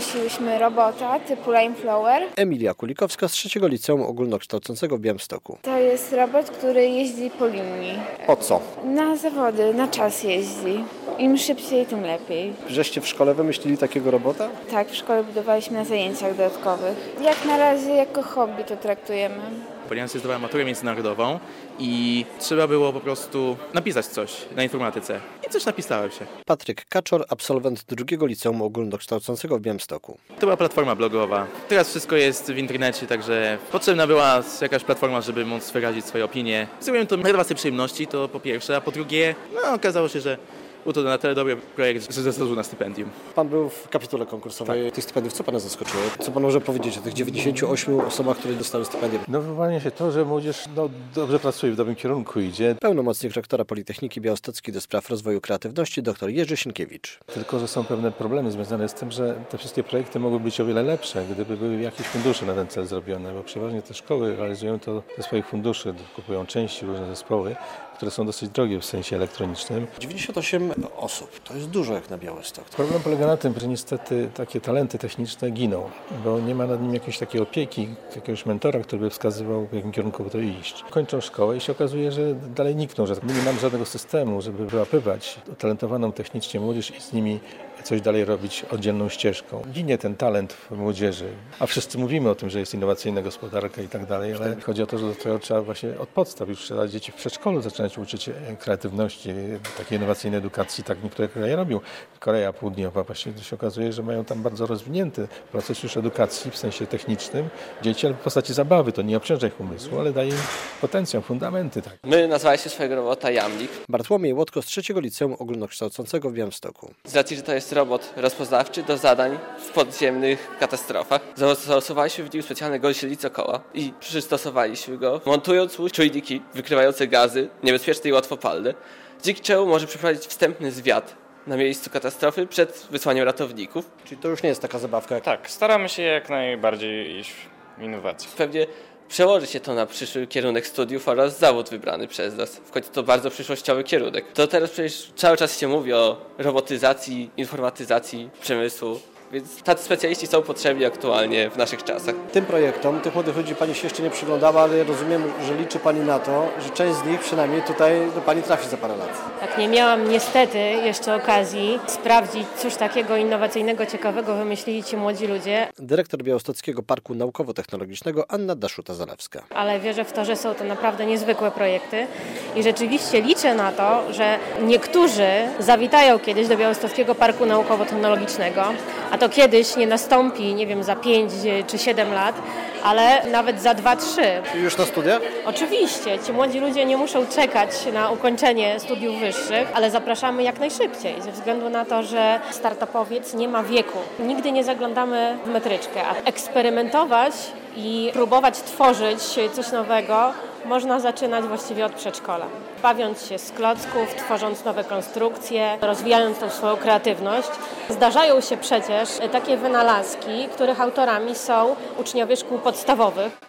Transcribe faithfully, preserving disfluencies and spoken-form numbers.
zgłosiłyśmy robota typu Limeflower. Emilia Kulikowska z trzeciego Liceum Ogólnokształcącego w Białymstoku. To jest robot, który jeździ po linii. Po co? Na zawody, na czas jeździ. Im szybciej, tym lepiej. Żeście w szkole wymyślili takiego robota? Tak, w szkole budowaliśmy na zajęciach dodatkowych. Jak na razie jako hobby to traktujemy. Ponieważ zdawałem maturę międzynarodową i trzeba było po prostu napisać coś na informatyce. I coś napisałem się. Patryk Kaczor, absolwent drugiego Liceum Ogólnokształcącego w Białymstoku. To była platforma blogowa. Teraz wszystko jest w internecie, także potrzebna była jakaś platforma, żeby móc wyrazić swoje opinie. Zrobiłem to dla własnej przyjemności, to po pierwsze, a po drugie, no okazało się, że był to na tyle dobry projekt, że zasłużył na stypendium. Pan był w kapitule konkursowej tych stypendiów. Co Pana zaskoczyło? Co Pan może powiedzieć o tych dziewięćdziesięciu ośmiu osobach, które dostały stypendium? No wyłania się to, że młodzież no, dobrze pracuje, w dobrym kierunku idzie. Pełnomocnik rektora Politechniki Białostockiej do spraw rozwoju kreatywności dr Jerzy Sienkiewicz. Tylko że są pewne problemy związane z tym, że te wszystkie projekty mogły być o wiele lepsze, gdyby były jakieś fundusze na ten cel zrobione, bo przeważnie te szkoły realizują to ze swoich funduszy, kupują części, różne zespoły, które są dosyć drogie w sensie elektronicznym. dziewięćdziesiąt osiem osób, to jest dużo jak na Białystok. Problem polega na tym, że niestety takie talenty techniczne giną, bo nie ma nad nim jakiejś takiej opieki, jakiegoś mentora, który by wskazywał, w jakim kierunku by to iść. Kończą szkołę i się okazuje, że dalej nikną, że my nie mamy żadnego systemu, żeby wyłapywać utalentowaną technicznie młodzież i z nimi coś dalej robić oddzielną ścieżką. Ginie ten talent w młodzieży, a wszyscy mówimy o tym, że jest innowacyjna gospodarka i tak dalej, ale chodzi o to, że do tego trzeba właśnie od podstaw, już trzeba dzieci w przedszkolu zaczynać uczyć kreatywności, takiej innowacyjnej edukacji, tak niektóre kraje robią. Korea Południowa właśnie się okazuje, że mają tam bardzo rozwinięty proces już edukacji w sensie technicznym dzieci, ale w postaci zabawy, to nie obciąża ich umysłu, ale daje im potencjał, fundamenty. Tak. My nazwaliśmy swojego robota Jamlik. Bartłomiej Łotko z trzeciego Liceum Ogólnokształcącego w Białymstoku. Z racji, że to jest robot rozpoznawczy do zadań w podziemnych katastrofach, zastosowaliśmy w nim specjalne gąsienice koła i przystosowaliśmy go, montując mu czujniki wykrywające gazy niebezpieczne i łatwopalne, dzięki czemu może przeprowadzić wstępny zwiat na miejscu katastrofy przed wysłaniem ratowników. Czyli to już nie jest taka zabawka jak... Tak, staramy się jak najbardziej iść w innowacje. Pewnie przełoży się to na przyszły kierunek studiów oraz zawód wybrany przez nas. W końcu to bardzo przyszłościowy kierunek. To teraz przecież cały czas się mówi o robotyzacji, informatyzacji przemysłu, więc tacy specjaliści są potrzebni aktualnie w naszych czasach. Tym projektom tych młodych ludzi Pani się jeszcze nie przyglądała, ale rozumiem, że liczy Pani na to, że część z nich przynajmniej tutaj do Pani trafi za parę lat. Tak, nie miałam niestety jeszcze okazji sprawdzić, cóż takiego innowacyjnego, ciekawego wymyślili ci młodzi ludzie. Dyrektor Białostockiego Parku Naukowo-Technologicznego Anna Daszuta-Zalewska. Ale wierzę w to, że są to naprawdę niezwykłe projekty i rzeczywiście liczę na to, że niektórzy zawitają kiedyś do Białostockiego Parku Naukowo-Technologicznego, a to kiedyś nie nastąpi, nie wiem, za pięć czy siedem lat, ale nawet za dwa trzy. Czyli już na studia? Oczywiście, ci młodzi ludzie nie muszą czekać na ukończenie studiów wyższych, ale zapraszamy jak najszybciej, ze względu na to, że startupowiec nie ma wieku. Nigdy nie zaglądamy w metryczkę, a eksperymentować i próbować tworzyć coś nowego można zaczynać właściwie od przedszkola. Bawiąc się z klocków, tworząc nowe konstrukcje, rozwijając tą swoją kreatywność. Zdarzają się przecież takie wynalazki, których autorami są uczniowie szkół podstawowych.